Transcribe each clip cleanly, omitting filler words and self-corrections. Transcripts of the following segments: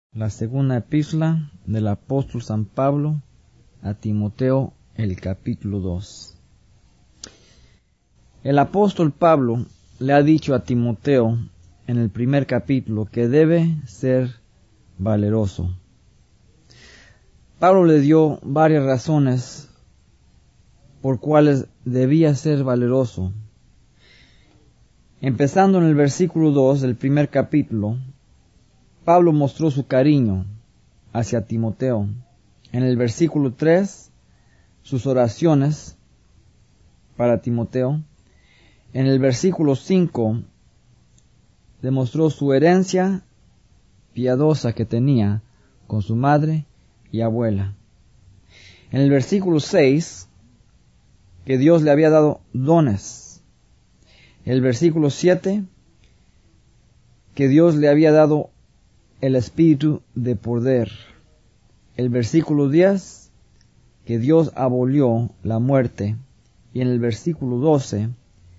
La segunda epístola del apóstol San Pablo a Timoteo, el capítulo 2. El apóstol Pablo le ha dicho a Timoteo en el primer capítulo que debe ser valeroso. Pablo le dio varias razones por cuales debía ser valeroso. Empezando en el versículo 2 del primer capítulo, Pablo mostró su cariño hacia Timoteo. En el versículo 3, sus oraciones para Timoteo. En el versículo 5, demostró su herencia piadosa que tenía con su madre y abuela. En el versículo 6, que Dios le había dado dones. El versículo 7, que Dios le había dado el espíritu de poder. El versículo 10, que Dios abolió la muerte. Y en el versículo 12,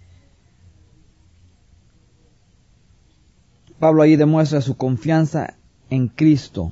Pablo ahí demuestra su confianza en Cristo.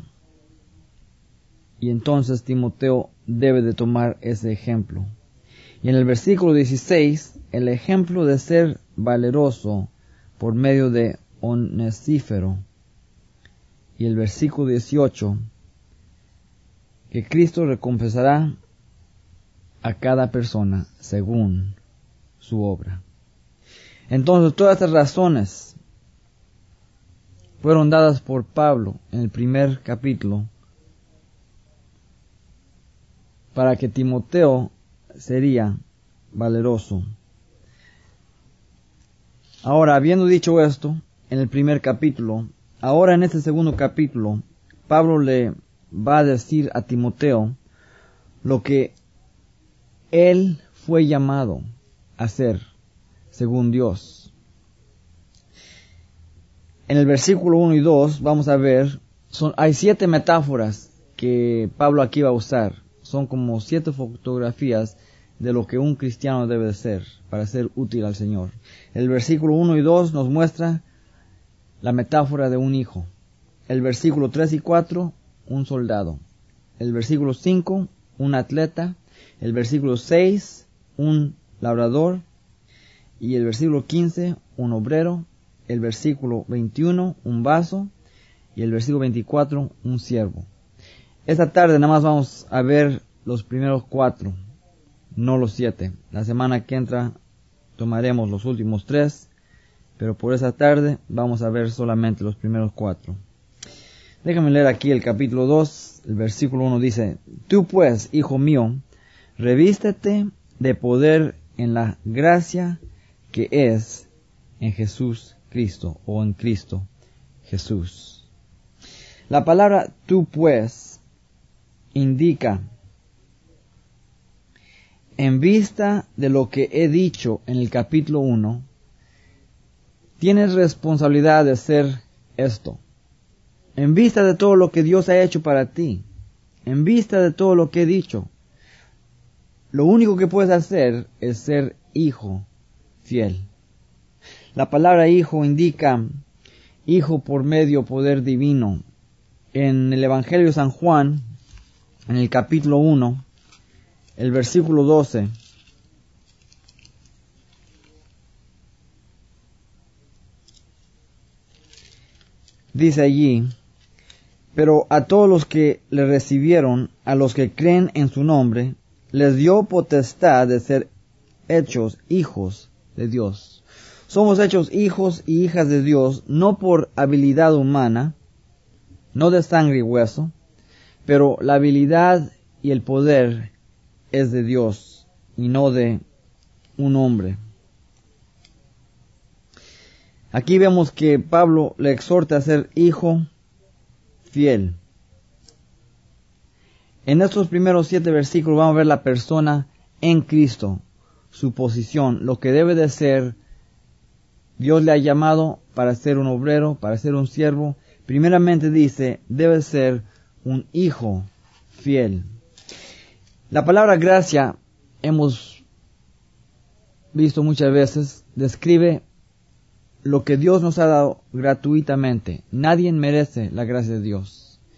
Y entonces Timoteo debe de tomar ese ejemplo. Y en el versículo 16, el ejemplo de ser valeroso por medio de Onesífero. Y el versículo 18, que Cristo recompensará a cada persona según su obra. Entonces, todas estas razones fueron dadas por Pablo en el primer capítulo para que Timoteo sería valeroso. Ahora, habiendo dicho esto en el primer capítulo, ahora en este segundo capítulo, Pablo le va a decir a Timoteo lo que él fue llamado a hacer según Dios. En el versículo 1 y 2 vamos a ver, hay 7 metáforas que Pablo aquí va a usar. Son como 7 fotografías de lo que un cristiano debe de ser para ser útil al Señor. El versículo 1 y 2 nos muestra la metáfora de un hijo. El versículo 3 y 4, un soldado. El versículo 5, un atleta. El versículo 6, un labrador. Y el versículo 15, un obrero. El versículo 21, un vaso. Y el versículo 24, un siervo. Esta tarde nada más vamos a ver los primeros 4, no los 7. La semana que entra tomaremos los últimos 3. Pero por esa tarde vamos a ver solamente los primeros 4. Déjame leer aquí el capítulo 2, el versículo 1 dice: Tú pues, hijo mío, revístete de poder en la gracia que es en Jesús Cristo, o en Cristo Jesús. La palabra tú pues indica, en vista de lo que he dicho en el capítulo 1, tienes responsabilidad de hacer esto. En vista de todo lo que Dios ha hecho para ti, en vista de todo lo que he dicho, lo único que puedes hacer es ser hijo fiel. La palabra hijo indica hijo por medio poder divino. En el Evangelio de San Juan, en el capítulo 1, el versículo 12, dice allí: Pero a todos los que le recibieron, a los que creen en su nombre, les dio potestad de ser hechos hijos de Dios. Somos hechos hijos y hijas de Dios, no por habilidad humana, no de sangre y hueso, pero la habilidad y el poder es de Dios y no de un hombre. Aquí vemos que Pablo le exhorta a ser hijo fiel. En estos primeros 7 versículos vamos a ver la persona en Cristo, su posición, lo que debe de ser. Dios le ha llamado para ser un obrero, para ser un siervo. Primeramente dice, debe ser un hijo fiel. La palabra gracia, hemos visto muchas veces, describe lo que Dios nos ha dado gratuitamente. Nadie merece la gracia de Dios.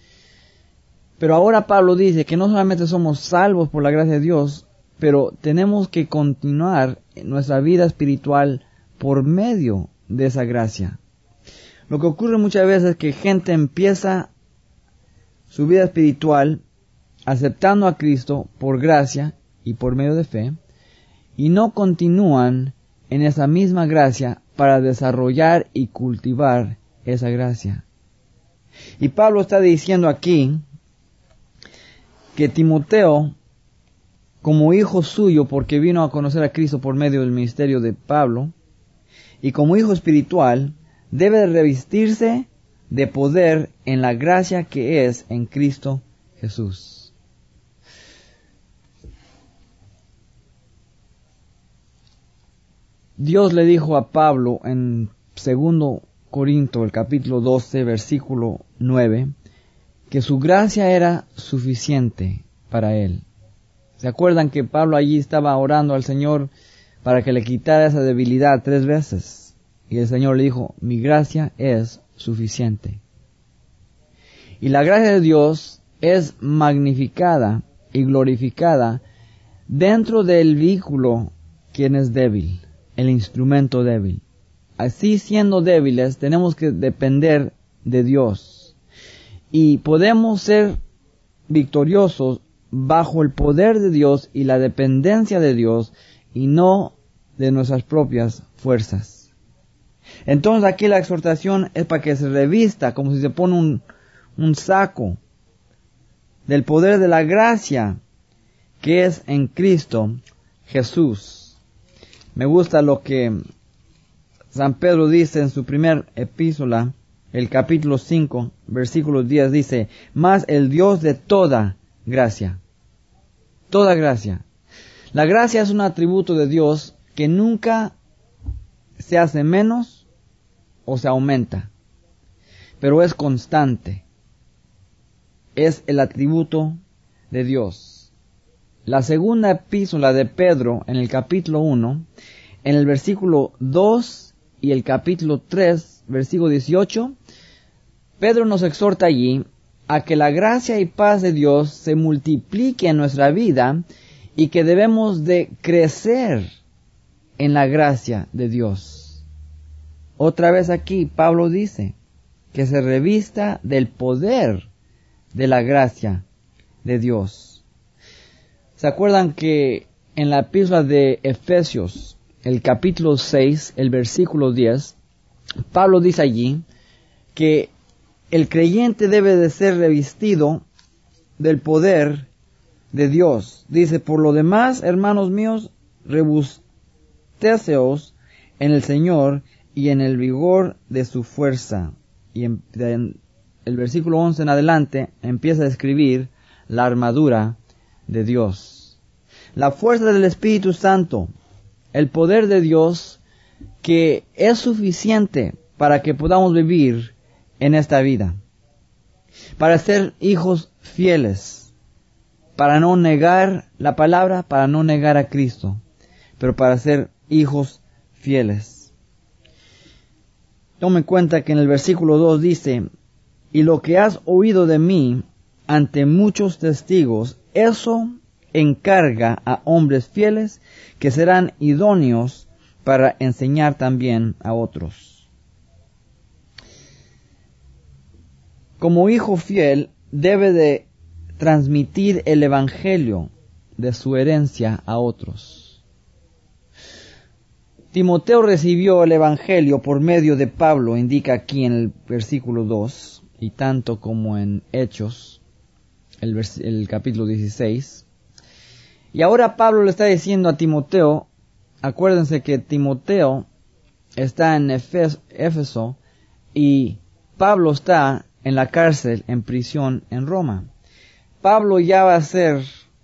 Pero ahora Pablo dice que no solamente somos salvos por la gracia de Dios, pero tenemos que continuar nuestra vida espiritual por medio de esa gracia. Lo que ocurre muchas veces es que gente empieza su vida espiritual aceptando a Cristo por gracia y por medio de fe, y no continúan en esa misma gracia para desarrollar y cultivar esa gracia. Y Pablo está diciendo aquí que Timoteo, como hijo suyo, porque vino a conocer a Cristo por medio del ministerio de Pablo, y como hijo espiritual, debe revestirse de poder en la gracia que es en Cristo Jesús. Dios le dijo a Pablo en 2 Corinto, el capítulo 12, versículo 9, que su gracia era suficiente para él. ¿Se acuerdan que Pablo allí estaba orando al Señor para que le quitara esa debilidad 3 veces? Y el Señor le dijo, mi gracia es suficiente. Y la gracia de Dios es magnificada y glorificada dentro del vehículo quien es débil, el instrumento débil. Así, siendo débiles, tenemos que depender de Dios. Y podemos ser victoriosos bajo el poder de Dios y la dependencia de Dios, y no de nuestras propias fuerzas. Entonces aquí la exhortación es para que se revista, como si se pone un saco del poder de la gracia que es en Cristo Jesús. Me gusta lo que San Pedro dice en su primer epístola, el capítulo 5, versículo 10, dice, mas el Dios de toda gracia. Toda gracia. La gracia es un atributo de Dios que nunca se hace menos o se aumenta, pero es constante. Es el atributo de Dios. La segunda epístola de Pedro, en el capítulo 1, en el versículo 2 y el capítulo 3, versículo 18, Pedro nos exhorta allí a que la gracia y paz de Dios se multiplique en nuestra vida y que debemos de crecer en la gracia de Dios. Otra vez aquí Pablo dice que se revista del poder de la gracia de Dios. ¿Se acuerdan que en la epístola de Efesios, el capítulo 6, el versículo 10, Pablo dice allí que el creyente debe de ser revestido del poder de Dios? Dice, por lo demás, hermanos míos, robustéceos en el Señor y en el vigor de su fuerza. Y en el versículo 11 en adelante empieza a describir la armadura de Dios. La fuerza del Espíritu Santo, el poder de Dios que es suficiente para que podamos vivir en esta vida, para ser hijos fieles, para no negar la palabra, para no negar a Cristo, pero para ser hijos fieles. Tome en cuenta que en el versículo 2 dice, y lo que has oído de mí ante muchos testigos, eso encarga a hombres fieles que serán idóneos para enseñar también a otros. Como hijo fiel, debe de transmitir el evangelio de su herencia a otros. Timoteo recibió el evangelio por medio de Pablo, indica aquí en el versículo 2, y tanto como en Hechos, el capítulo 16. Y ahora Pablo le está diciendo a Timoteo, acuérdense que Timoteo está en Éfeso y Pablo está en la cárcel, en prisión en Roma. Pablo ya va a ser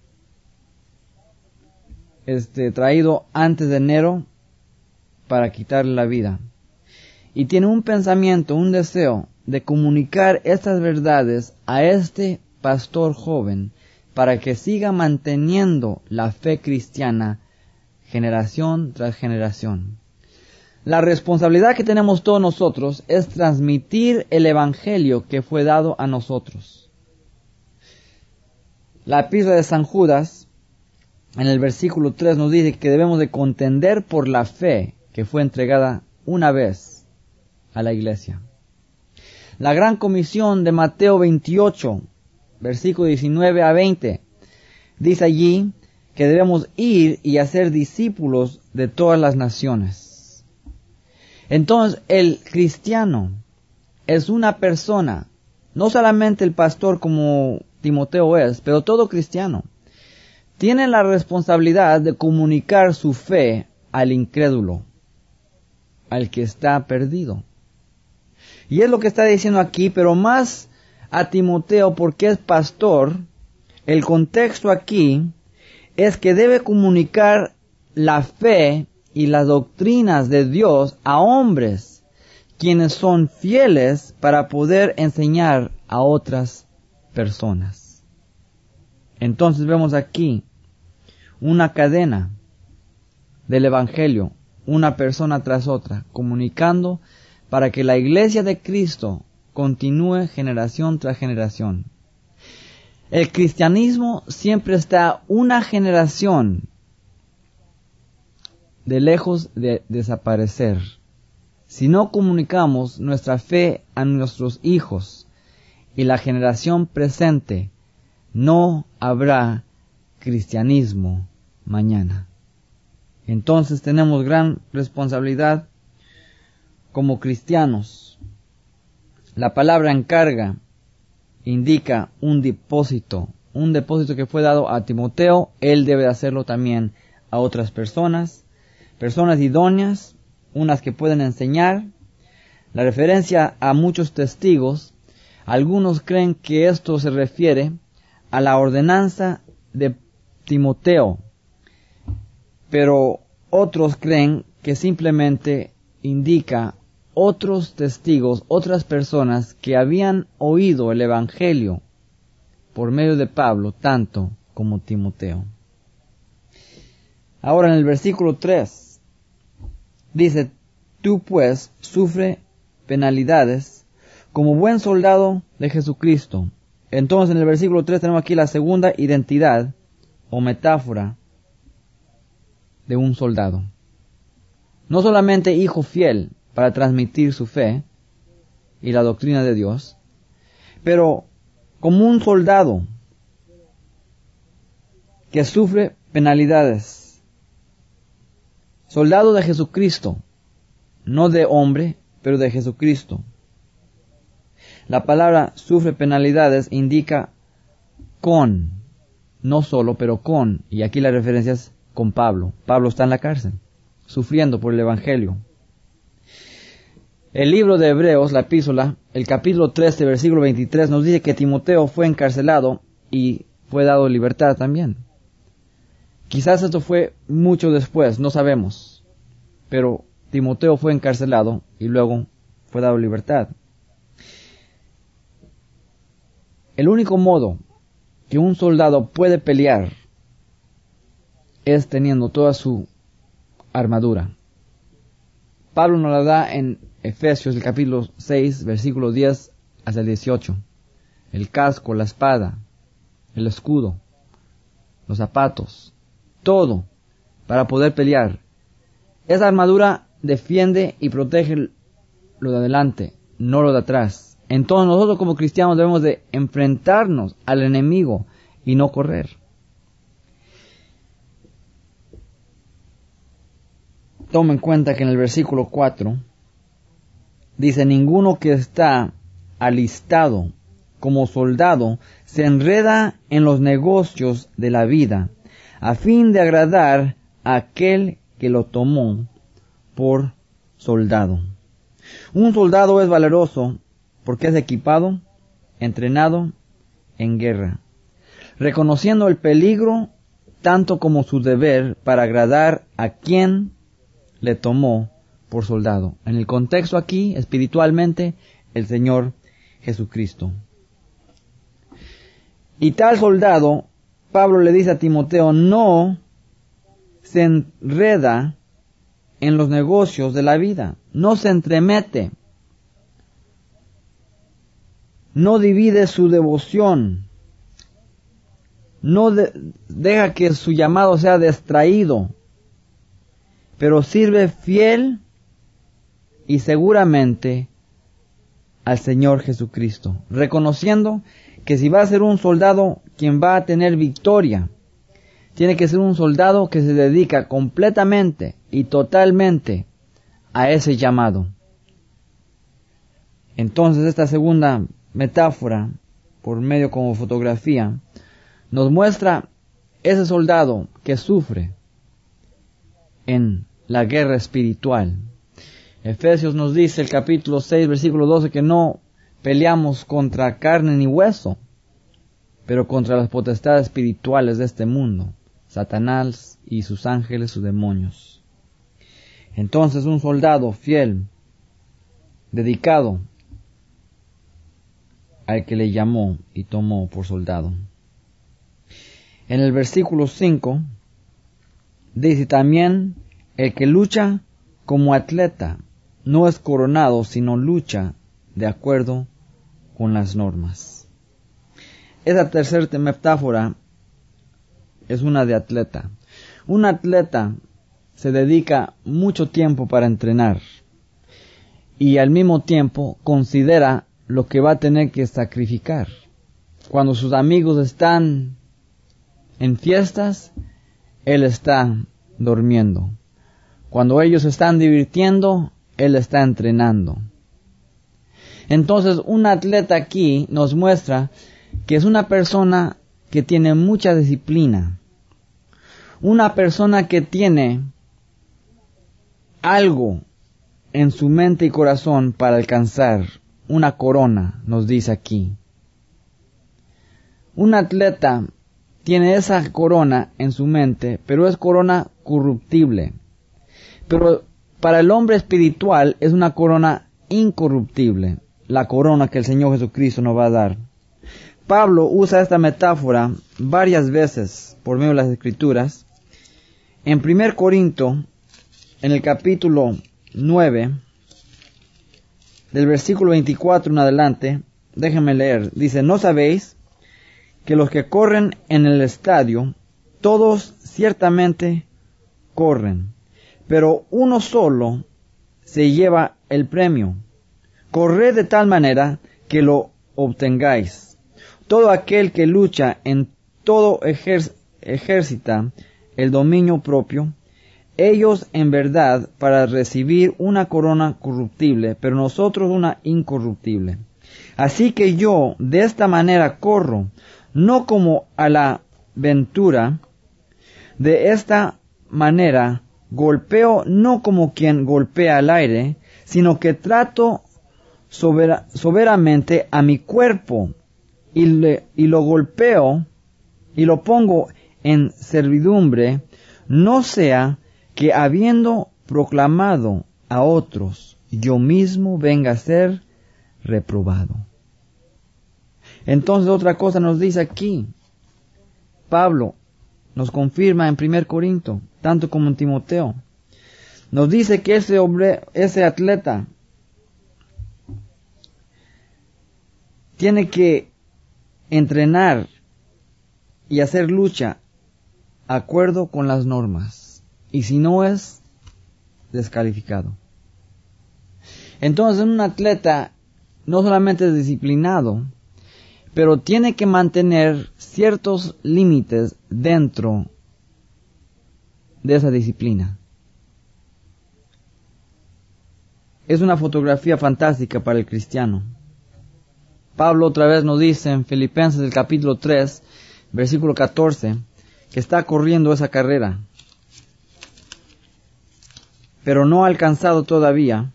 traído antes de enero para quitarle la vida. Y tiene un pensamiento, un deseo de comunicar estas verdades a este pastor joven para que siga manteniendo la fe cristiana generación tras generación. La responsabilidad que tenemos todos nosotros es transmitir el evangelio que fue dado a nosotros. La epístola de San Judas, en el versículo 3, nos dice que debemos de contender por la fe que fue entregada una vez a la iglesia. La gran comisión de Mateo 28, versículo 19 a 20, dice allí que debemos ir y hacer discípulos de todas las naciones. Entonces, el cristiano es una persona, no solamente el pastor como Timoteo es, pero todo cristiano tiene la responsabilidad de comunicar su fe al incrédulo, al que está perdido. Y es lo que está diciendo aquí, pero más a Timoteo porque es pastor. El contexto aquí es que debe comunicar la fe y las doctrinas de Dios a hombres quienes son fieles para poder enseñar a otras personas. Entonces vemos aquí una cadena del Evangelio, una persona tras otra, comunicando para que la iglesia de Cristo continúe generación tras generación. El cristianismo siempre está una generación de lejos de desaparecer. Si no comunicamos nuestra fe a nuestros hijos y la generación presente, no habrá cristianismo mañana. Entonces tenemos gran responsabilidad como cristianos. La palabra encarga indica un depósito que fue dado a Timoteo. Él debe hacerlo también a otras personas idóneas, unas que pueden enseñar. La referencia a muchos testigos, algunos creen que esto se refiere a la ordenanza de Timoteo, pero otros creen que simplemente indica otros testigos, otras personas que habían oído el Evangelio por medio de Pablo, tanto como Timoteo. Ahora en el versículo 3 dice: tú pues sufre penalidades como buen soldado de Jesucristo. Entonces en el versículo 3 tenemos aquí la segunda identidad o metáfora de un soldado. No solamente hijo fiel para transmitir su fe y la doctrina de Dios, pero como un soldado que sufre penalidades. Soldado de Jesucristo, no de hombre, pero de Jesucristo. La palabra sufre penalidades indica con, no solo, pero con, y aquí la referencia es con Pablo. Pablo está en la cárcel, sufriendo por el Evangelio. El libro de Hebreos, la epístola, el capítulo 13, versículo 23, nos dice que Timoteo fue encarcelado y fue dado libertad también. Quizás esto fue mucho después, no sabemos, pero Timoteo fue encarcelado y luego fue dado libertad. El único modo que un soldado puede pelear es teniendo toda su armadura. Pablo nos la da en Efesios, el capítulo 6, versículo 10 hasta el 18. El casco, la espada, el escudo, los zapatos, todo para poder pelear. Esa armadura defiende y protege lo de adelante, no lo de atrás. Entonces nosotros como cristianos debemos de enfrentarnos al enemigo y no correr. Toma en cuenta que en el versículo 4 dice: ninguno que está alistado como soldado se enreda en los negocios de la vida, a fin de agradar a aquel que lo tomó por soldado. Un soldado es valeroso porque es equipado, entrenado en guerra, reconociendo el peligro tanto como su deber para agradar a quien le tomó por soldado. En el contexto aquí, espiritualmente, el Señor Jesucristo. Y tal soldado, Pablo le dice a Timoteo, no se enreda en los negocios de la vida, no se entremete, no divide su devoción, no deja que su llamado sea distraído, pero sirve fiel y seguramente al Señor Jesucristo, reconociendo que si va a ser un soldado quien va a tener victoria, tiene que ser un soldado que se dedica completamente y totalmente a ese llamado. Entonces esta segunda metáfora, por medio como fotografía, nos muestra ese soldado que sufre en la guerra espiritual. Efesios nos dice, el capítulo 6, versículo 12, que no peleamos contra carne ni hueso, pero contra las potestades espirituales de este mundo, Satanás y sus ángeles, sus demonios. Entonces un soldado fiel, dedicado al que le llamó y tomó por soldado. En el versículo 5 dice también, el que lucha como atleta no es coronado, sino lucha de acuerdo con las normas. Esa tercera metáfora es una de atleta. Un atleta se dedica mucho tiempo para entrenar y al mismo tiempo considera lo que va a tener que sacrificar. Cuando sus amigos están en fiestas, él está durmiendo. Cuando ellos están divirtiendo, él está entrenando. Entonces, un atleta aquí nos muestra que es una persona que tiene mucha disciplina. Una persona que tiene algo en su mente y corazón para alcanzar una corona, nos dice aquí. Un atleta tiene esa corona en su mente, pero es corona corruptible. Pero para el hombre espiritual es una corona incorruptible, la corona que el Señor Jesucristo nos va a dar. Pablo usa esta metáfora varias veces por medio de las Escrituras. En 1 Corinto, en el capítulo 9, del versículo 24 en adelante, déjenme leer, dice, ¿no sabéis que los que corren en el estadio, todos ciertamente corren, pero uno solo se lleva el premio? Corred de tal manera que lo obtengáis. Todo aquel que lucha en todo ejercita el dominio propio, ellos en verdad para recibir una corona corruptible, pero nosotros una incorruptible. Así que yo de esta manera corro, no como a la ventura, de esta manera golpeo no como quien golpea al aire, sino que trato soberanamente a mi cuerpo y lo golpeo y lo pongo en servidumbre, no sea que habiendo proclamado a otros, yo mismo venga a ser reprobado. Entonces otra cosa nos dice aquí, Pablo nos confirma en 1 Corinto, tanto como en Timoteo, nos dice que ese atleta tiene que entrenar y hacer lucha de acuerdo con las normas, y si no es descalificado. Entonces un atleta no solamente es disciplinado, pero tiene que mantener ciertos límites dentro de esa disciplina. Es una fotografía fantástica para el cristiano. Pablo otra vez nos dice en Filipenses el capítulo 3, versículo 14, que está corriendo esa carrera, pero no ha alcanzado todavía.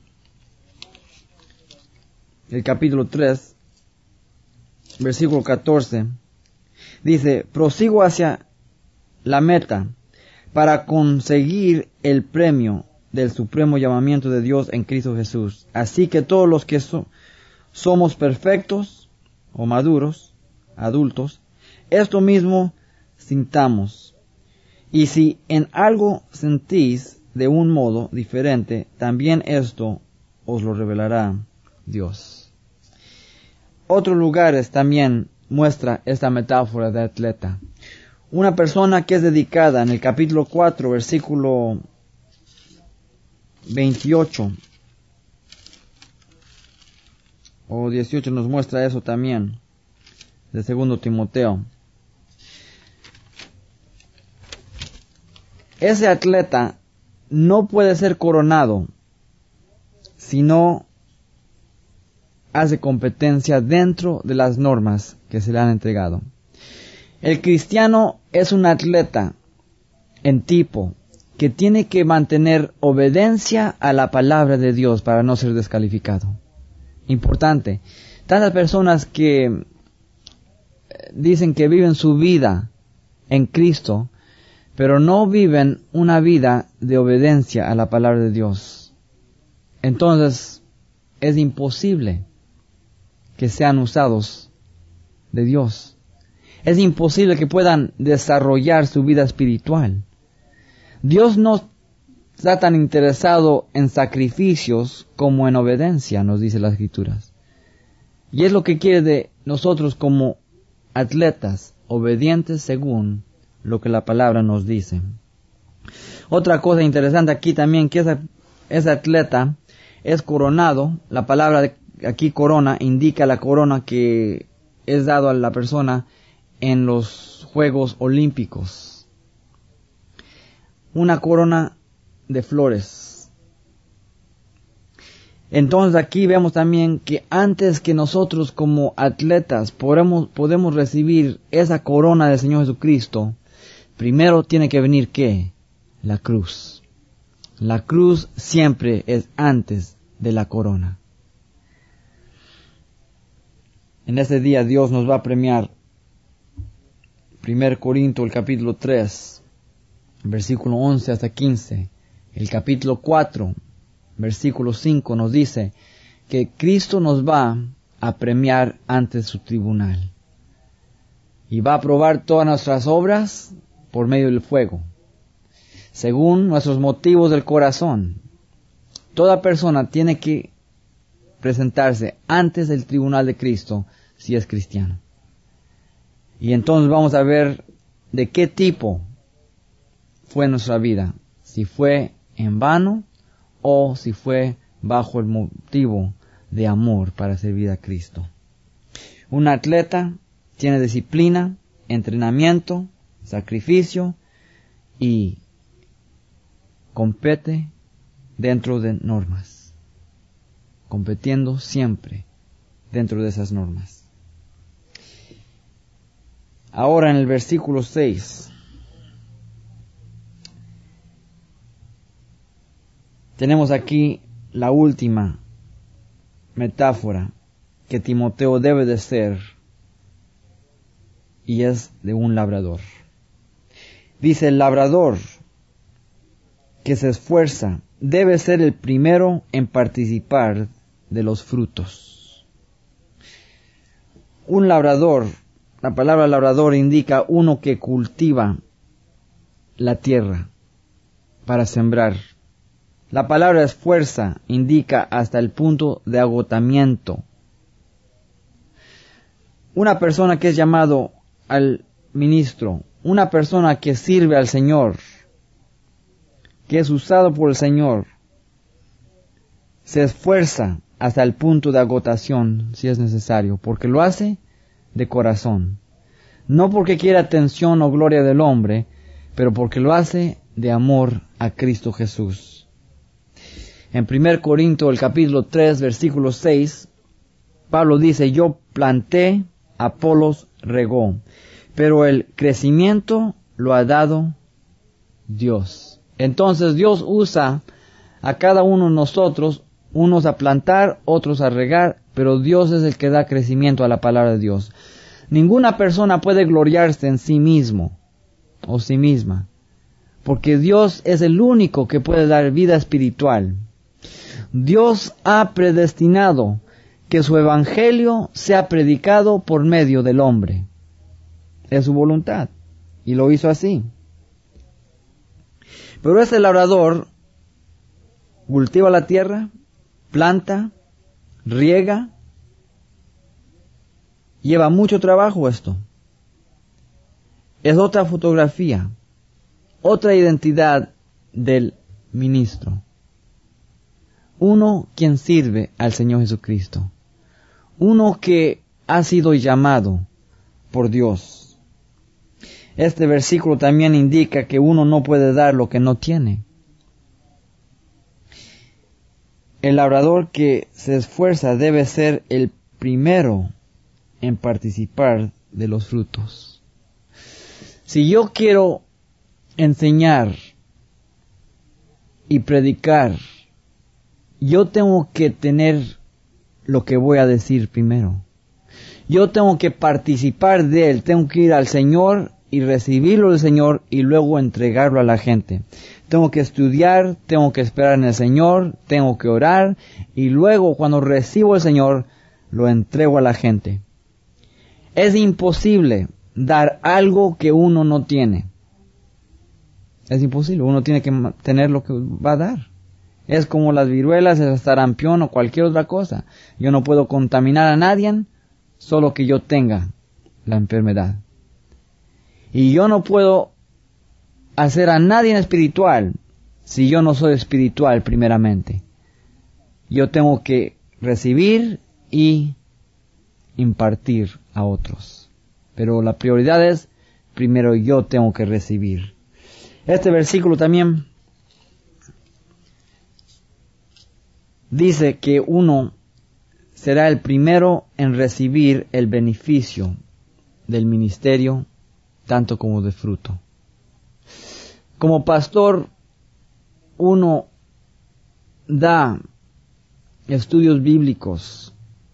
El capítulo 3, versículo 14, dice, prosigo hacia la meta para conseguir el premio del supremo llamamiento de Dios en Cristo Jesús. Así que todos los que somos perfectos o maduros, adultos, esto mismo sintamos. Y si en algo sentís de un modo diferente, también esto os lo revelará Dios. Otros lugares también muestra esta metáfora de atleta. Una persona que es dedicada, en el capítulo 4, versículo 28 o 18 nos muestra eso también, de 2 Timoteo. Ese atleta no puede ser coronado si no hace competencia dentro de las normas que se le han entregado. El cristiano es un atleta en tipo que tiene que mantener obediencia a la palabra de Dios para no ser descalificado. Importante. Tantas personas que dicen que viven su vida en Cristo, pero no viven una vida de obediencia a la palabra de Dios. Entonces, es imposible que sean usados de Dios. Es imposible que puedan desarrollar su vida espiritual. Dios no está tan interesado en sacrificios como en obediencia, nos dice las Escrituras. Y es lo que quiere de nosotros como atletas, obedientes según lo que la palabra nos dice. Otra cosa interesante aquí también, que ese atleta es coronado. La palabra aquí corona indica la corona que es dado a la persona en los Juegos Olímpicos. Una corona de flores. Entonces aquí vemos también que antes que nosotros como atletas podemos recibir esa corona del Señor Jesucristo, primero tiene que venir ¿qué? La cruz. La cruz siempre es antes de la corona. En ese día Dios nos va a premiar. 1 Corintios, el capítulo 3, versículo 11 hasta 15. El capítulo 4, versículo 5 nos dice que Cristo nos va a premiar ante su tribunal. Y va a probar todas nuestras obras por medio del fuego, según nuestros motivos del corazón. Toda persona tiene que presentarse antes del tribunal de Cristo si es cristiano. Y entonces vamos a ver de qué tipo fue nuestra vida. Si fue en vano o si fue bajo el motivo de amor para servir a Cristo. Un atleta tiene disciplina, entrenamiento, sacrificio y compite dentro de normas. Compitiendo siempre dentro de esas normas. Ahora en el versículo 6 tenemos aquí la última metáfora que Timoteo debe de ser, y es de un labrador. Dice: el labrador que se esfuerza debe ser el primero en participar de los frutos. Un labrador, la palabra labrador indica uno que cultiva la tierra para sembrar. La palabra esfuerza indica hasta el punto de agotamiento. Una persona que es llamado al ministro, una persona que sirve al Señor, que es usado por el Señor, se esfuerza hasta el punto de agotación si es necesario, porque lo hace de corazón. No porque quiera atención o gloria del hombre, pero porque lo hace de amor a Cristo Jesús. En 1 Corintios, el capítulo 3, versículo 6, Pablo dice: yo planté, Apolos regó, pero el crecimiento lo ha dado Dios. Entonces Dios usa a cada uno de nosotros, unos a plantar, otros a regar, pero Dios es el que da crecimiento a la palabra de Dios. Ninguna persona puede gloriarse en sí mismo o sí misma, porque Dios es el único que puede dar vida espiritual. Dios ha predestinado que su evangelio sea predicado por medio del hombre. Es su voluntad, y lo hizo así. Pero ese labrador cultiva la tierra, planta, riega. Lleva mucho trabajo esto. es otra fotografía, otra identidad del ministro. Uno quien sirve al Señor Jesucristo. Uno que ha sido llamado por Dios. Este versículo también indica que uno no puede dar lo que no tiene. El labrador que se esfuerza debe ser el primero en participar de los frutos. Si yo quiero enseñar y predicar, yo tengo que tener lo que voy a decir primero. Yo tengo que participar de él, tengo que ir al Señor y recibirlo del Señor y luego entregarlo a la gente. Tengo que estudiar, tengo que esperar en el Señor, tengo que orar y luego cuando recibo al Señor lo entrego a la gente. Es imposible dar algo que uno no tiene. Es imposible, uno tiene que tener lo que va a dar. Es como las viruelas, el sarampión o cualquier otra cosa. Yo no puedo contaminar a nadie, solo que yo tenga la enfermedad. Y yo no puedo hacer a nadie espiritual si yo no soy espiritual primeramente. Yo tengo que recibir y impartir a otros. Pero la prioridad es, primero yo tengo que recibir. Este versículo también dice que uno será el primero en recibir el beneficio del ministerio, tanto como de fruto. Como pastor, uno da estudios bíblicos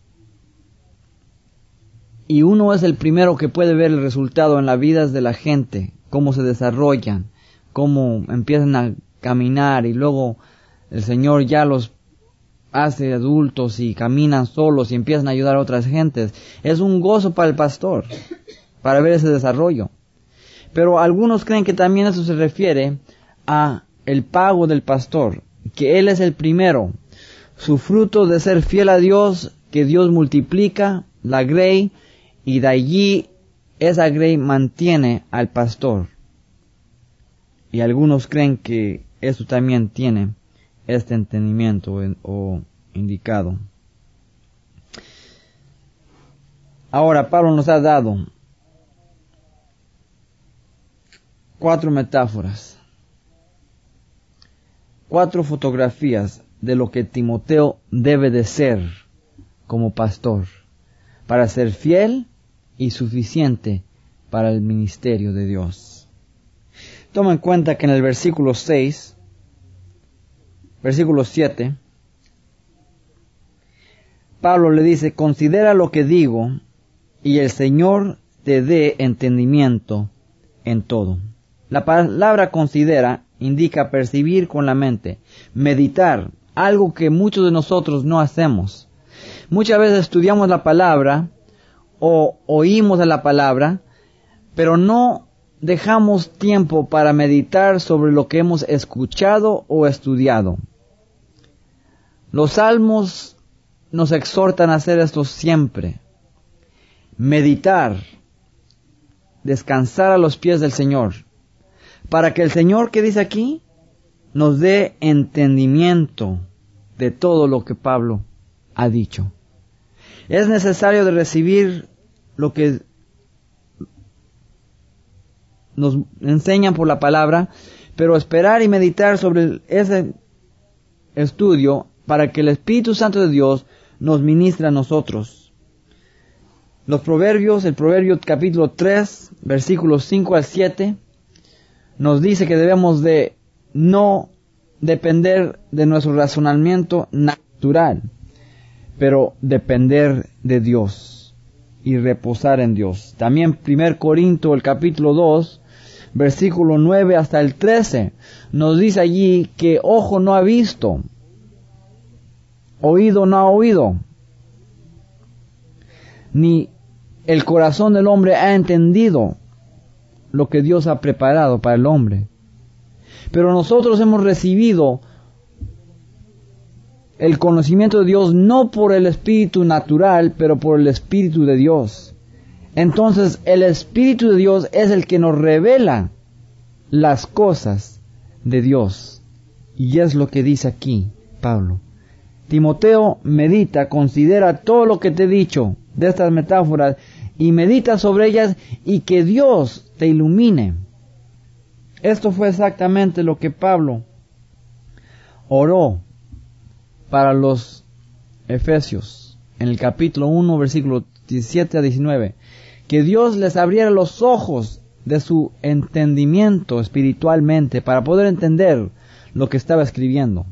y uno es el primero que puede ver el resultado en las vidas de la gente, cómo se desarrollan, cómo empiezan a caminar y luego el Señor ya los hace adultos y caminan solos y empiezan a ayudar a otras gentes. Es un gozo para el pastor, para ver ese desarrollo. Pero algunos creen que también eso se refiere a el pago del pastor, que él es el primero. Su fruto de ser fiel a Dios, que Dios multiplica la grey y de allí esa grey mantiene al pastor. Y algunos creen que eso también tiene este entendimiento o indicado. Ahora Pablo nos ha dado 4 metáforas, 4 fotografías de lo que Timoteo debe de ser como pastor, para ser fiel y suficiente para el ministerio de Dios. Toma en cuenta que en el versículo 6, versículo 7, Pablo le dice, considera lo que digo y el Señor te dé entendimiento en todo. La palabra considera indica percibir con la mente, meditar, algo que muchos de nosotros no hacemos. Muchas veces estudiamos la palabra o oímos de la palabra, pero no dejamos tiempo para meditar sobre lo que hemos escuchado o estudiado. Los salmos nos exhortan a hacer esto siempre. Meditar, descansar a los pies del Señor, para que el Señor, que dice aquí, nos dé entendimiento de todo lo que Pablo ha dicho. Es necesario de recibir lo que nos enseñan por la palabra, pero esperar y meditar sobre ese estudio para que el Espíritu Santo de Dios nos ministre a nosotros. Los proverbios, el proverbio capítulo 3, versículos 5 al 7, nos dice que debemos de no depender de nuestro razonamiento natural, pero depender de Dios y reposar en Dios. También 1 Corintios, el capítulo 2, versículo 9 hasta el 13, nos dice allí que ojo no ha visto, oído no ha oído, ni el corazón del hombre ha entendido lo que Dios ha preparado para el hombre. Pero nosotros hemos recibido el conocimiento de Dios no por el espíritu natural, pero por el Espíritu de Dios. Entonces el Espíritu de Dios es el que nos revela las cosas de Dios. Y es lo que dice aquí Pablo. Timoteo, medita, considera todo lo que te he dicho de estas metáforas y medita sobre ellas y que Dios te ilumine. Esto fue exactamente lo que Pablo oró para los Efesios en el capítulo 1, versículo 17 a 19. Que Dios les abriera los ojos de su entendimiento espiritualmente para poder entender lo que estaba escribiendo.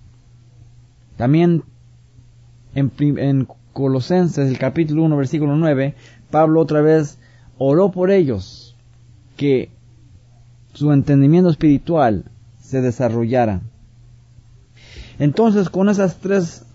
También en Colosenses, el capítulo 1, versículo 9, Pablo otra vez oró por ellos, que su entendimiento espiritual se desarrollara. Entonces, con estas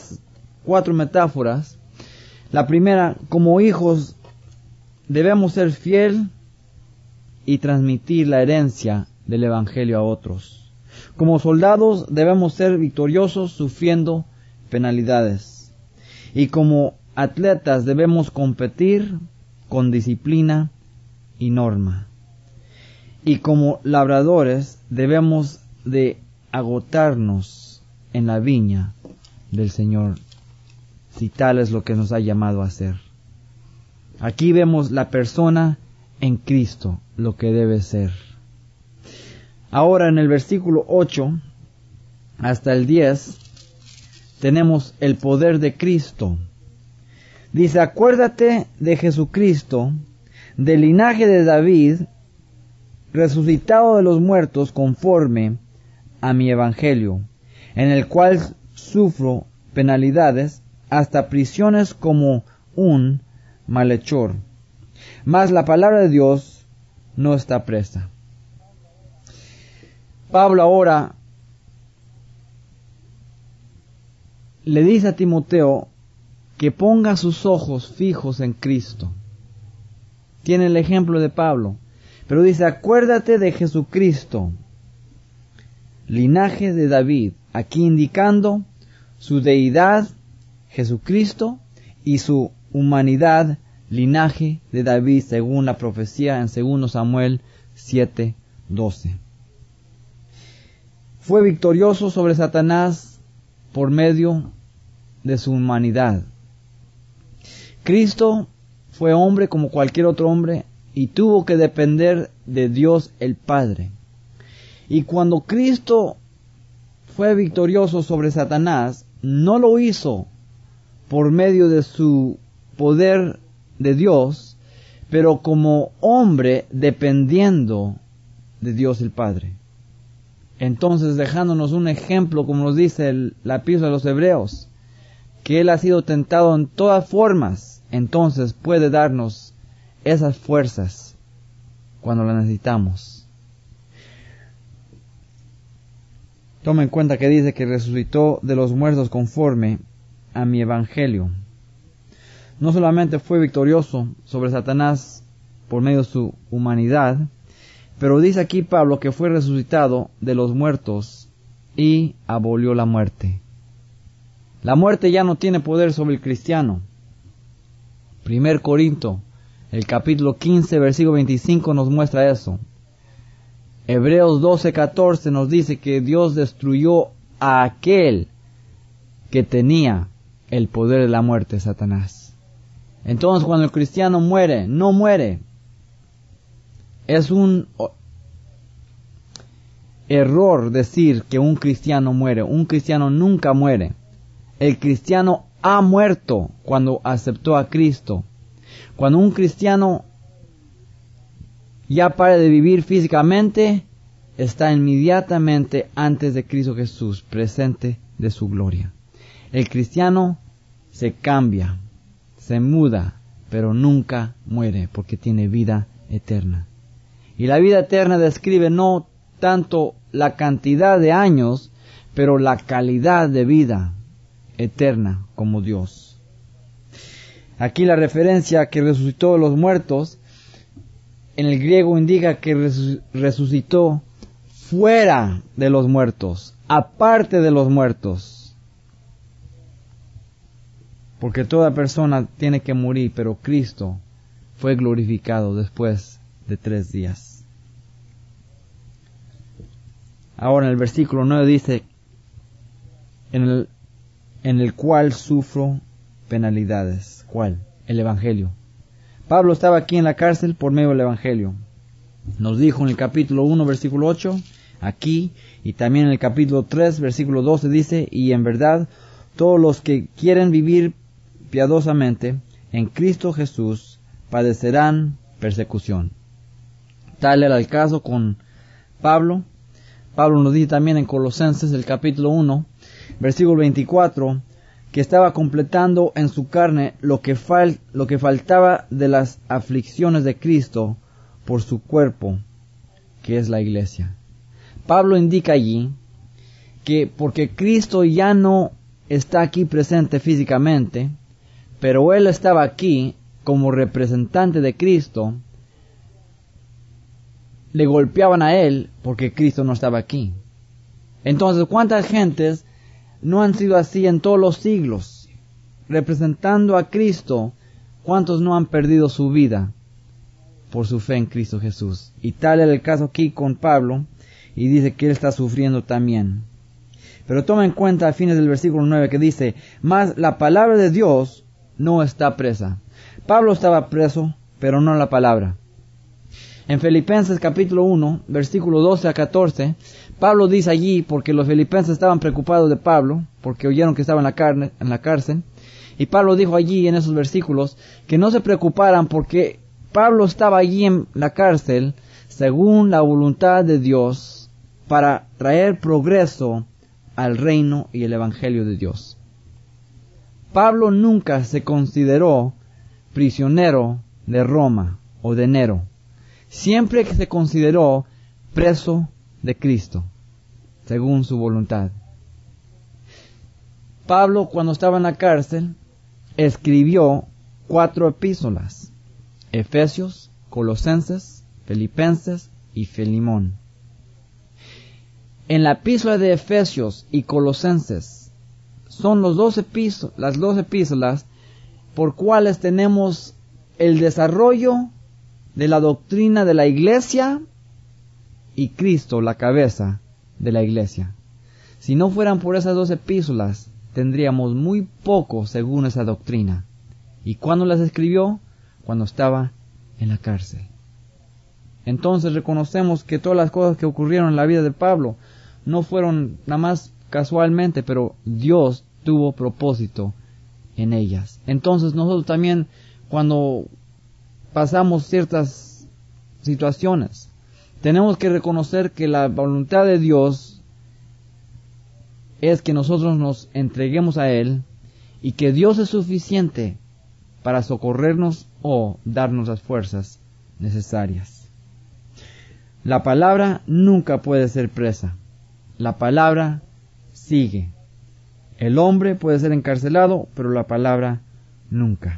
4 metáforas, la primera, como hijos, debemos ser fiel y transmitir la herencia del Evangelio a otros. Como soldados debemos ser victoriosos sufriendo penalidades. Y como atletas debemos competir con disciplina y norma. Y como labradores debemos de agotarnos en la viña del Señor, si tal es lo que nos ha llamado a hacer. Aquí vemos la persona en Cristo, lo que debe ser. Ahora en el versículo 8 hasta el 10 tenemos el poder de Cristo. Dice, acuérdate de Jesucristo, del linaje de David, resucitado de los muertos conforme a mi evangelio, en el cual sufro penalidades, hasta prisiones como un malhechor. Mas la palabra de Dios no está presa. Pablo ahora le dice a Timoteo que ponga sus ojos fijos en Cristo. Tiene el ejemplo de Pablo, pero dice, acuérdate de Jesucristo, linaje de David, aquí indicando su deidad, Jesucristo, y su humanidad, linaje de David, según la profecía en 2 Samuel 7:12. Fue victorioso sobre Satanás por medio de su humanidad. Cristo fue hombre como cualquier otro hombre y tuvo que depender de Dios el Padre. Y cuando Cristo fue victorioso sobre Satanás, no lo hizo por medio de su poder de Dios, pero como hombre dependiendo de Dios el Padre. Entonces, dejándonos un ejemplo, como nos dice la epístola de los Hebreos, que Él ha sido tentado en todas formas, entonces puede darnos esas fuerzas cuando las necesitamos. Toma en cuenta que dice que resucitó de los muertos conforme a mi evangelio. No solamente fue victorioso sobre Satanás por medio de su humanidad, pero dice aquí Pablo que fue resucitado de los muertos y abolió la muerte. La muerte ya no tiene poder sobre el cristiano. 1 Corinto, el capítulo 15, versículo 25 nos muestra eso. Hebreos 12:14 nos dice que Dios destruyó a aquel que tenía el poder de la muerte, Satanás. Entonces, cuando el cristiano muere, no muere. Es un error decir que un cristiano muere. Un cristiano nunca muere. El cristiano ha muerto cuando aceptó a Cristo. Cuando un cristiano ya para de vivir físicamente, está inmediatamente antes de Cristo Jesús, presente de su gloria. El cristiano se cambia, se muda, pero nunca muere porque tiene vida eterna. Y la vida eterna describe no tanto la cantidad de años, pero la calidad de vida eterna como Dios. Aquí la referencia que resucitó de los muertos, en el griego indica que resucitó fuera de los muertos, aparte de los muertos. Porque toda persona tiene que morir, pero Cristo fue glorificado después de 3 días. Ahora en el versículo 9 dice, en el cual sufro penalidades. ¿Cuál? El Evangelio. Pablo estaba aquí en la cárcel por medio del Evangelio. Nos dijo en el capítulo 1, versículo 8, aquí, y también en el capítulo 3, versículo 12 dice, y en verdad, todos los que quieren vivir piadosamente en Cristo Jesús padecerán persecución. Tal era el caso con Pablo. Pablo nos dice también en Colosenses, el capítulo 1, versículo 24, que estaba completando en su carne lo que faltaba de las aflicciones de Cristo por su cuerpo, que es la iglesia. Pablo indica allí que porque Cristo ya no está aquí presente físicamente, pero Él estaba aquí como representante de Cristo, le golpeaban a Él porque Cristo no estaba aquí. Entonces, ¿cuántas gentes no han sido así en todos los siglos? Representando a Cristo, ¿cuántos no han perdido su vida por su fe en Cristo Jesús? Y tal era el caso aquí con Pablo, y dice que él está sufriendo también. Pero toma en cuenta a fines del versículo 9 que dice, mas la palabra de Dios no está presa. Pablo estaba preso, pero no la palabra. En Filipenses capítulo 1, versículo 12 a 14, Pablo dice allí, porque los filipenses estaban preocupados de Pablo, porque oyeron que estaba en la cárcel, y Pablo dijo allí en esos versículos, que no se preocuparan porque Pablo estaba allí en la cárcel, según la voluntad de Dios, para traer progreso al reino y el evangelio de Dios. Pablo nunca se consideró prisionero de Roma o de Nero. Siempre que se consideró preso de Cristo, según su voluntad. Pablo, cuando estaba en la cárcel, escribió 4 epístolas: Efesios, Colosenses, Filipenses y Filemón. En la epístola de Efesios y Colosenses son las 2 epístolas por cuales tenemos el desarrollo de la doctrina de la iglesia y Cristo, la cabeza de la iglesia. Si no fueran por esas 2 epístolas, tendríamos muy poco según esa doctrina. ¿Y cuándo las escribió? Cuando estaba en la cárcel. Entonces reconocemos que todas las cosas que ocurrieron en la vida de Pablo no fueron nada más casualmente, pero Dios tuvo propósito en ellas. Entonces nosotros también, cuando pasamos ciertas situaciones, tenemos que reconocer que la voluntad de Dios es que nosotros nos entreguemos a Él y que Dios es suficiente para socorrernos o darnos las fuerzas necesarias. La palabra nunca puede ser presa. La palabra sigue. El hombre puede ser encarcelado, pero la palabra nunca.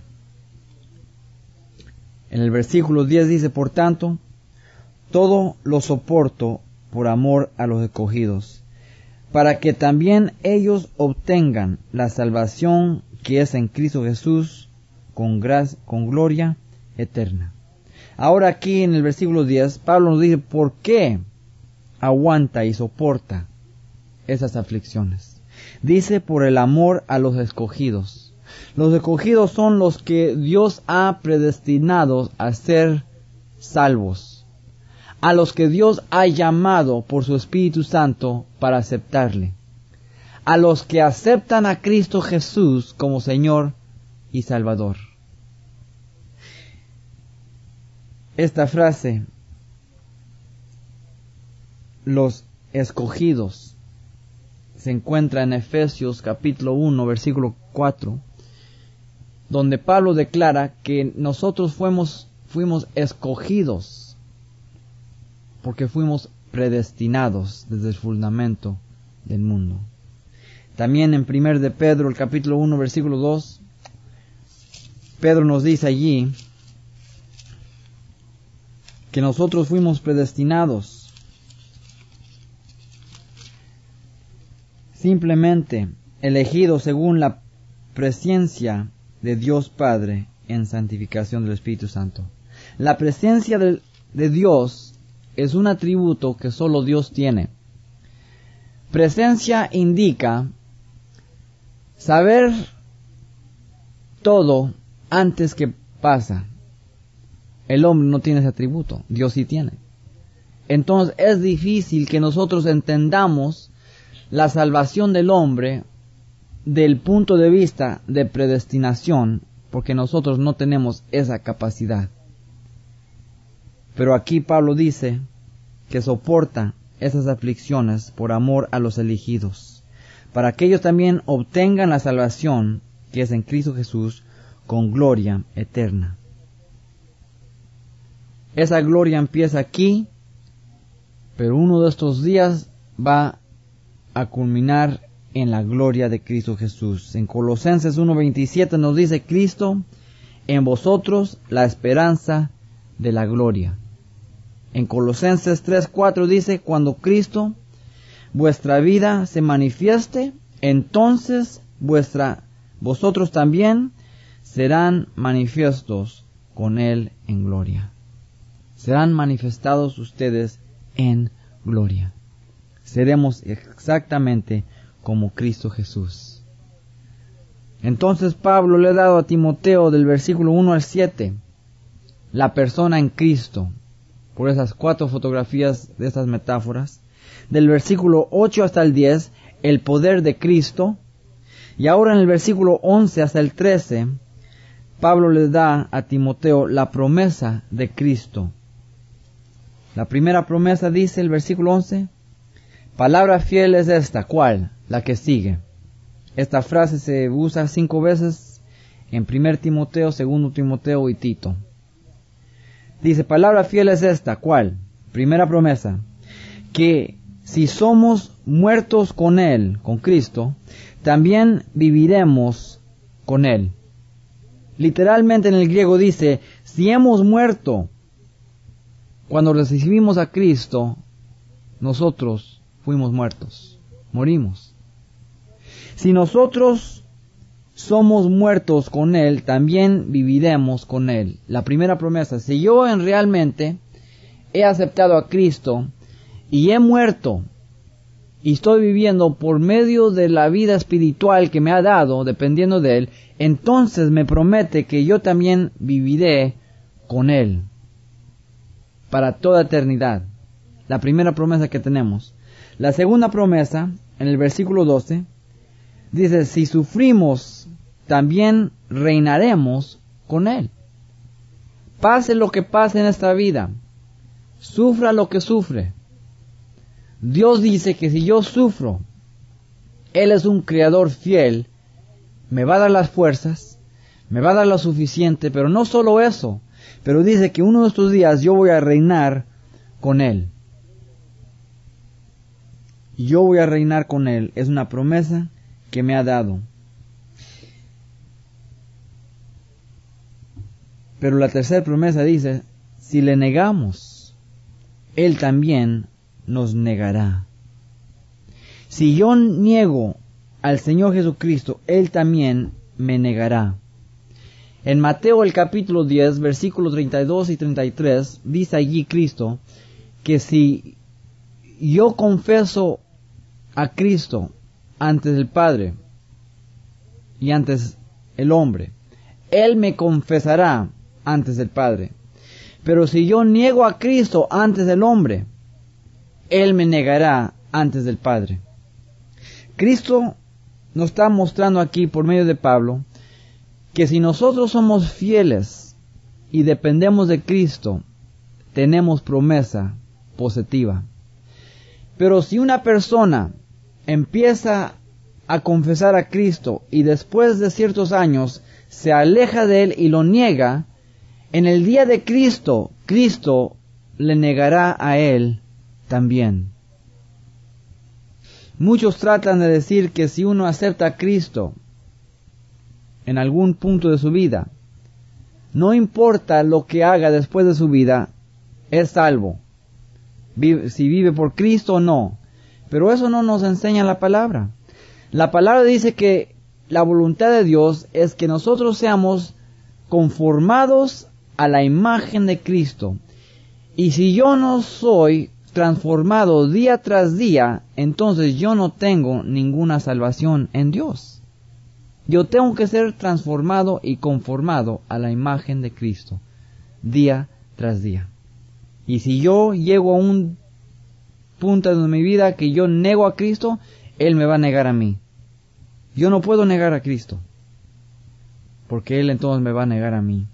En el versículo 10 dice, por tanto, todo lo soporto por amor a los escogidos, para que también ellos obtengan la salvación que es en Cristo Jesús, con gloria eterna. Ahora aquí en el versículo 10, Pablo nos dice por qué aguanta y soporta esas aflicciones. Dice, por el amor a los escogidos. Los escogidos son los que Dios ha predestinado a ser salvos, a los que Dios ha llamado por su Espíritu Santo para aceptarle, a los que aceptan a Cristo Jesús como Señor y Salvador. Esta frase, los escogidos, se encuentra en Efesios capítulo 1, versículo 4, donde Pablo declara que nosotros fuimos escogidos porque fuimos predestinados desde el fundamento del mundo. También en 1 de Pedro, el capítulo 1, versículo 2, Pedro nos dice allí que nosotros fuimos predestinados simplemente elegidos según la presciencia de Dios Padre en santificación del Espíritu Santo. La presencia de Dios es un atributo que solo Dios tiene. Presencia indica saber todo antes que pasa. El hombre no tiene ese atributo, Dios sí tiene. Entonces es difícil que nosotros entendamos la salvación del hombre del punto de vista de predestinación, porque nosotros no tenemos esa capacidad. Pero aquí Pablo dice que soporta esas aflicciones por amor a los elegidos, para que ellos también obtengan la salvación que es en Cristo Jesús con gloria eterna. Esa gloria empieza aquí, pero uno de estos días va a culminar en la gloria de Cristo Jesús. En Colosenses 1:27 nos dice: Cristo en vosotros, la esperanza de la gloria. En Colosenses 3:4 dice: cuando Cristo, vuestra vida, se manifieste, entonces vosotros también serán manifiestos con Él en gloria. Serán manifestados ustedes en gloria. Seremos exactamente como Cristo Jesús. Entonces Pablo le ha dado a Timoteo del versículo 1 al 7 la persona en Cristo, por esas 4 fotografías de estas metáforas. Del versículo 8 hasta el 10, el poder de Cristo. Y ahora en el versículo 11 hasta el 13, Pablo le da a Timoteo la promesa de Cristo. La primera promesa dice el versículo 11: palabra fiel es esta. ¿Cuál? La que sigue. Esta frase se usa 5 veces en 1 Timoteo, 2 Timoteo y Tito. Dice, palabra fiel es esta. ¿Cuál? Primera promesa: que si somos muertos con Él, con Cristo, también viviremos con Él. Literalmente en el griego dice, si hemos muerto cuando recibimos a Cristo, nosotros fuimos muertos, morimos. Si nosotros somos muertos con Él, también viviremos con Él. La primera promesa: si yo realmente he aceptado a Cristo y he muerto y estoy viviendo por medio de la vida espiritual que me ha dado, dependiendo de Él, entonces me promete que yo también viviré con Él para toda eternidad. La primera promesa que tenemos. La segunda promesa, en el versículo 12, dice, si sufrimos, también reinaremos con Él. Pase lo que pase en esta vida, sufra lo que sufre, Dios dice que si yo sufro, Él es un creador fiel, me va a dar las fuerzas, me va a dar lo suficiente, pero no solo eso, pero dice que uno de estos días yo voy a reinar con Él. Yo voy a reinar con Él, es una promesa que me ha dado. Pero la tercera promesa dice, si le negamos, Él también nos negará. Si yo niego al Señor Jesucristo, Él también me negará. En Mateo el capítulo 10, versículos 32 y 33, dice allí Cristo, que si yo confeso a Cristo antes el Padre y antes el hombre, Él me confesará antes del Padre. Pero si yo niego a Cristo antes del hombre, Él me negará antes del Padre. Cristo nos está mostrando aquí por medio de Pablo que si nosotros somos fieles y dependemos de Cristo, tenemos promesa positiva. Pero si una persona empieza a confesar a Cristo y después de ciertos años se aleja de Él y lo niega, en el día de Cristo, Cristo le negará a Él también. Muchos tratan de decir que si uno acepta a Cristo en algún punto de su vida, no importa lo que haga después de su vida, es salvo. Si vive por Cristo o no. Pero eso no nos enseña la palabra. La palabra dice que la voluntad de Dios es que nosotros seamos conformados a la imagen de Cristo. Y si yo no soy transformado día tras día, entonces yo no tengo ninguna salvación en Dios. Yo tengo que ser transformado y conformado a la imagen de Cristo, día tras día. Y si yo llego a un punto de mi vida que yo nego a Cristo, Él me va a negar a mí. Yo no puedo negar a Cristo, porque Él entonces me va a negar a mí.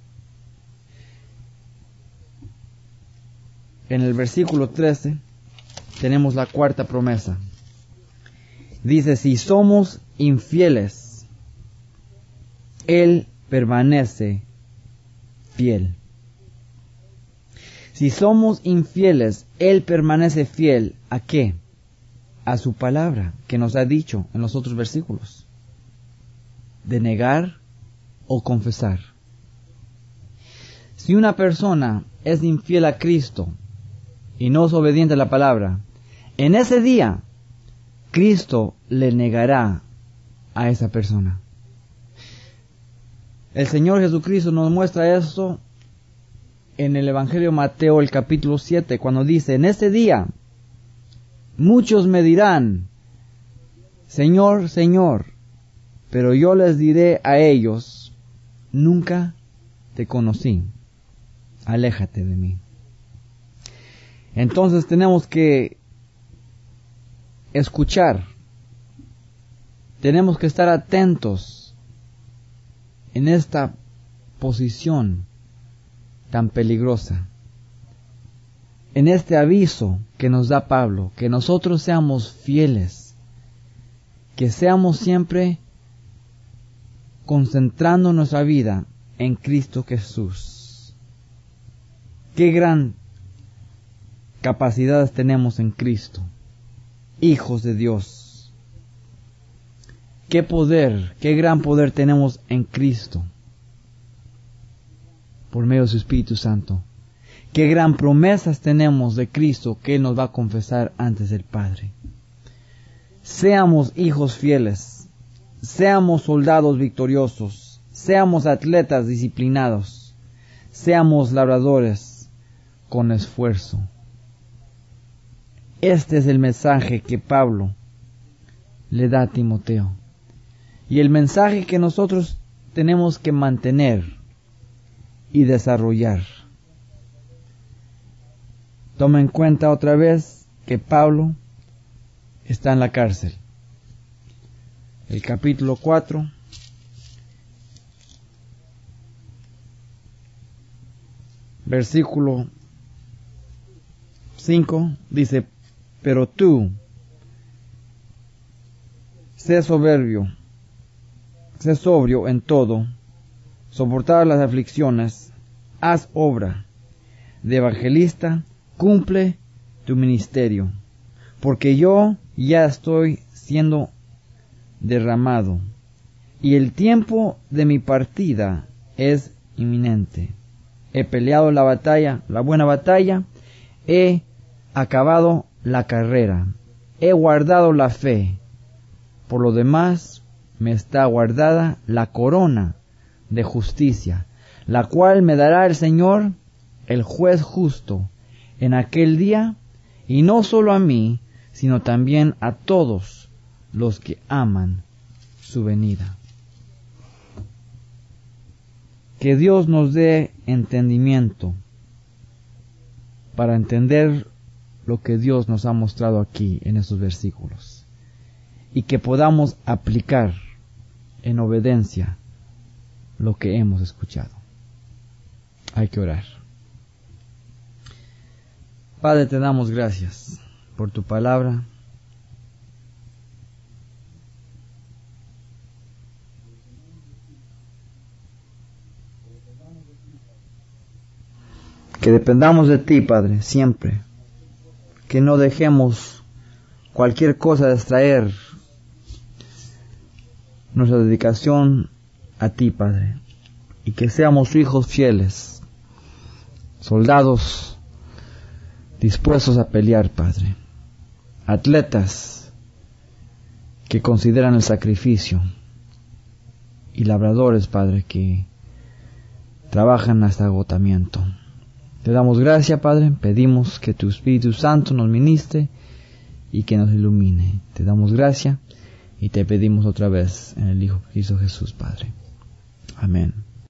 En el versículo 13 tenemos la cuarta promesa. Dice, si somos infieles, Él permanece fiel. Si somos infieles, Él permanece fiel. ¿A qué? A su palabra, que nos ha dicho en los otros versículos. De negar o confesar. Si una persona es infiel a Cristo y no es obediente a la palabra, en ese día Cristo le negará a esa persona. El Señor Jesucristo nos muestra esto en el Evangelio de Mateo, el capítulo 7, cuando dice, en ese día muchos me dirán, Señor, Señor, pero yo les diré a ellos, nunca te conocí, aléjate de mí. Entonces tenemos que escuchar, tenemos que estar atentos en esta posición tan peligrosa, en este aviso que nos da Pablo, que nosotros seamos fieles, que seamos siempre concentrando nuestra vida en Cristo Jesús. Qué gran capacidades tenemos en Cristo, hijos de Dios. Qué poder, qué gran poder tenemos en Cristo, por medio de su Espíritu Santo. Qué gran promesas tenemos de Cristo que Él nos va a confesar antes del Padre. Seamos hijos fieles, seamos soldados victoriosos, seamos atletas disciplinados, seamos labradores con esfuerzo. Este es el mensaje que Pablo le da a Timoteo. Y el mensaje que nosotros tenemos que mantener y desarrollar. Toma en cuenta otra vez que Pablo está en la cárcel. El capítulo 4, versículo 5, dice, pero tú, sé sobrio en todo, soportar las aflicciones, haz obra de evangelista, cumple tu ministerio, porque yo ya estoy siendo derramado, y el tiempo de mi partida es inminente. He peleado la batalla, la buena batalla, he acabado la carrera, he guardado la fe. Por lo demás, me está guardada la corona de justicia, la cual me dará el Señor, el juez justo, en aquel día, y no solo a mí, sino también a todos los que aman su venida. Que Dios nos dé entendimiento para entender lo que Dios nos ha mostrado aquí en estos versículos, y que podamos aplicar en obediencia lo que hemos escuchado. Hay que orar. Padre, te damos gracias por tu palabra. Que dependamos de ti, Padre, siempre. Que no dejemos cualquier cosa distraer nuestra dedicación a ti, Padre. Y que seamos hijos fieles, soldados dispuestos a pelear, Padre. Atletas que consideran el sacrificio. Y labradores, Padre, que trabajan hasta agotamiento. Te damos gracias, Padre, pedimos que tu Espíritu Santo nos ministre y que nos ilumine. Te damos gracias y te pedimos otra vez en el Hijo que hizo Jesús, Padre. Amén.